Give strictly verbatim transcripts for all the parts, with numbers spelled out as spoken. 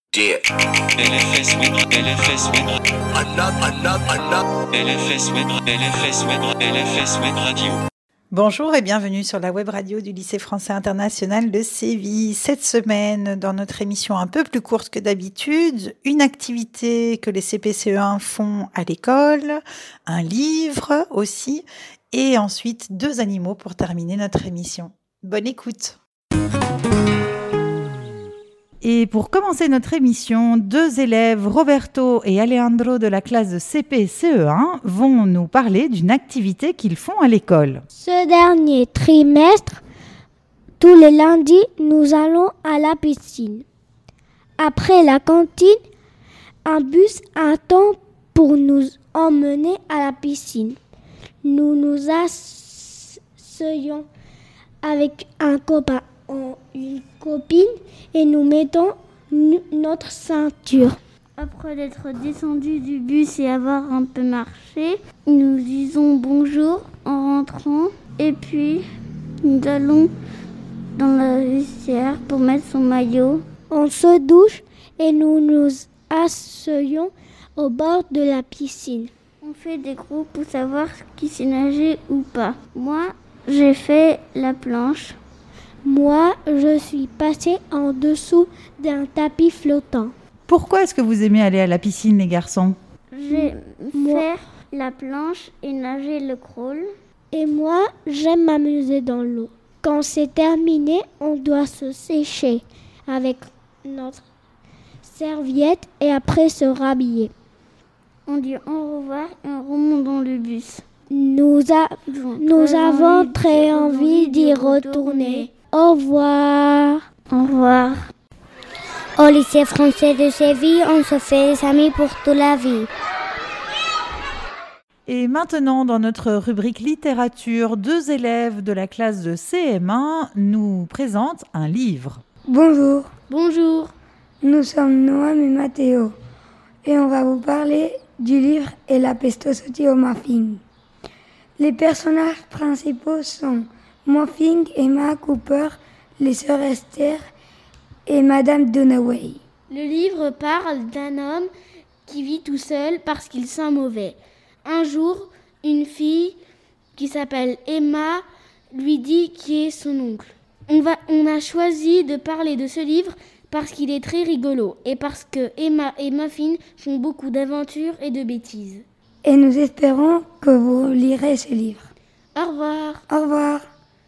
Yeah. L F S Web, L F S Web, Another, another, another. L F S Web, L F S Web, L F S Web Radio. Bonjour et bienvenue sur la web radio du lycée français international de Séville. Cette semaine, dans notre émission un peu plus courte que d'habitude, une activité que les C P C E un font à l'école, un livre aussi, et ensuite deux animaux pour terminer notre émission. Bonne écoute. Et pour commencer notre émission, deux élèves, Roberto et Alejandro de la classe de C P C E un, vont nous parler d'une activité qu'ils font à l'école. Ce dernier trimestre, tous les lundis, nous allons à la piscine. Après la cantine, un bus attend pour nous emmener à la piscine. Nous nous asseyons avec un copain ou une copine et nous mettons n- notre ceinture. Après d'être descendu du bus et avoir un peu marché, nous disons bonjour en rentrant et puis nous allons dans la vestiaire pour mettre son maillot. On se douche et nous nous asseyons au bord de la piscine. On fait des groupes pour savoir qui sait nager ou pas. Moi, j'ai fait la planche. Moi, je suis passée en dessous d'un tapis flottant. Pourquoi est-ce que vous aimez aller à la piscine, les garçons ? J'ai Moi- fait la planche et nager le crawl. Et moi, j'aime m'amuser dans l'eau. Quand c'est terminé, on doit se sécher avec notre serviette et après se rhabiller. On dit au revoir et on remonte dans le bus. Nous, a- nous avons très envie d'y retourner. Au revoir. Au revoir. Au lycée français de Séville, on se fait des amis pour toute la vie. Et maintenant, dans notre rubrique littérature, deux élèves de la classe de C M un nous présentent un livre. Bonjour, Bonjour. nous sommes Noam et Mathéo et on va vous parler du livre Et la pestosity au muffin. Les personnages principaux sont Muffin, Emma, Cooper, les sœurs Esther et Madame Donnaway. Le livre parle d'un homme qui vit tout seul parce qu'il sent mauvais. Un jour, une fille qui s'appelle Emma lui dit qui est son oncle. On, va, on a choisi de parler de ce livre parce qu'il est très rigolo et parce que Emma et Muffin font beaucoup d'aventures et de bêtises. Et nous espérons que vous lirez ce livre. Au revoir. Au revoir.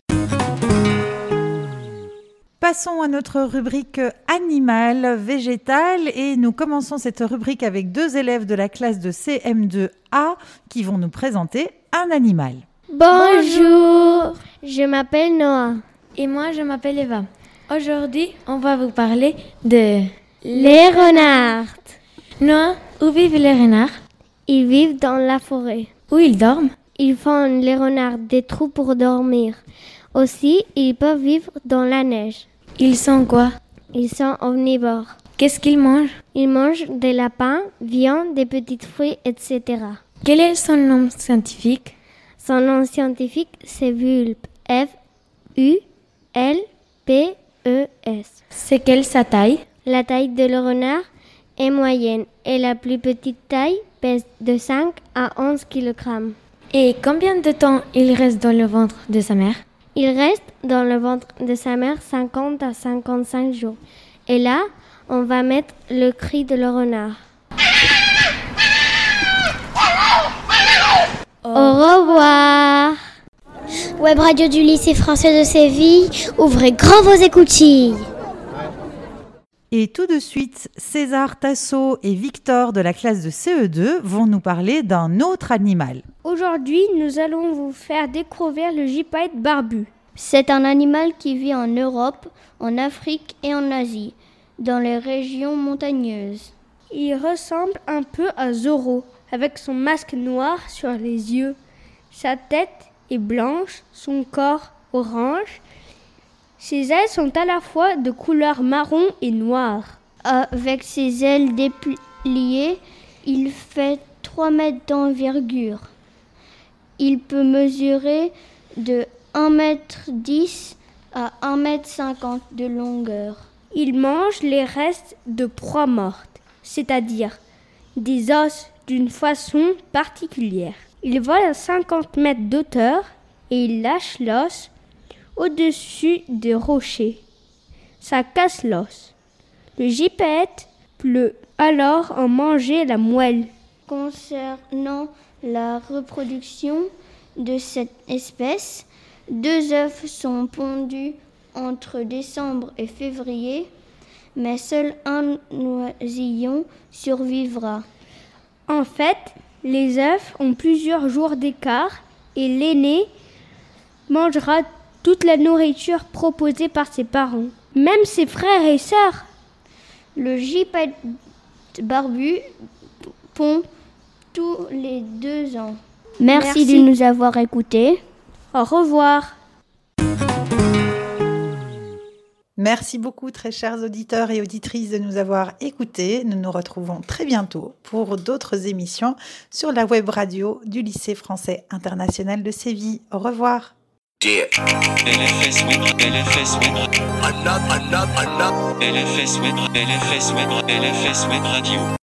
Passons à notre rubrique animal, végétal, et nous commençons cette rubrique avec deux élèves de la classe de C M deux A qui vont nous présenter un animal. Bonjour, je m'appelle Noah. Et moi, je m'appelle Eva. Aujourd'hui, on va vous parler de... Les renards. Noah, où vivent les renards? Ils vivent dans la forêt. Où ils dorment? Ils font les renards des trous pour dormir. Aussi, ils peuvent vivre dans la neige. Ils sont quoi? Ils sont omnivores. Qu'est-ce qu'ils mangent? Ils mangent des lapins, viande, des petits fruits, et cetera. Quel est son nom scientifique? Son nom scientifique, c'est Vulpe. F U L P E S. C'est quelle sa taille? La taille de le renard est moyenne et la plus petite taille pèse de cinq à onze kilogrammes. Et combien de temps il reste dans le ventre de sa mère? Il reste dans le ventre de sa mère cinquante à cinquante-cinq jours. Et là, on va mettre le cri de le renard. Au revoir. Web radio du lycée français de Séville, ouvrez grand vos écoutilles. Et tout de suite, César Tasso et Victor de la classe de C E deux vont nous parler d'un autre animal. Aujourd'hui, nous allons vous faire découvrir le gypaète barbu. C'est un animal qui vit en Europe, en Afrique et en Asie, dans les régions montagneuses. Il ressemble un peu à Zorro, avec son masque noir sur les yeux. Sa tête est blanche, son corps orange. Ses ailes sont à la fois de couleur marron et noire. Avec ses ailes dépliées, il fait trois mètres d'envergure. Il peut mesurer de un mètre dix à un mètre cinquante de longueur. Il mange les restes de proies mortes, c'est-à-dire des os d'une façon particulière. Il vole à cinquante mètres d'auteur et il lâche l'os au-dessus des rochers. Ça casse l'os. Le gypaète peut alors en manger la moelle. Concernant la reproduction de cette espèce, deux œufs sont pondus entre décembre et février, mais seul un oisillon survivra. En fait, les œufs ont plusieurs jours d'écart et l'aîné mangera toute la nourriture proposée par ses parents, même ses frères et sœurs. Le gypaète barbu pond tous les deux ans. Merci, Merci de nous avoir écoutés. Au revoir. Merci beaucoup, très chers auditeurs et auditrices, de nous avoir écoutés. Nous nous retrouvons très bientôt pour d'autres émissions sur la web radio du Lycée français international de Séville. Au revoir. Yeah. L F S Web, L F S Web, Another, another, another. L F S Web, L F S Web, L F S Web Radio.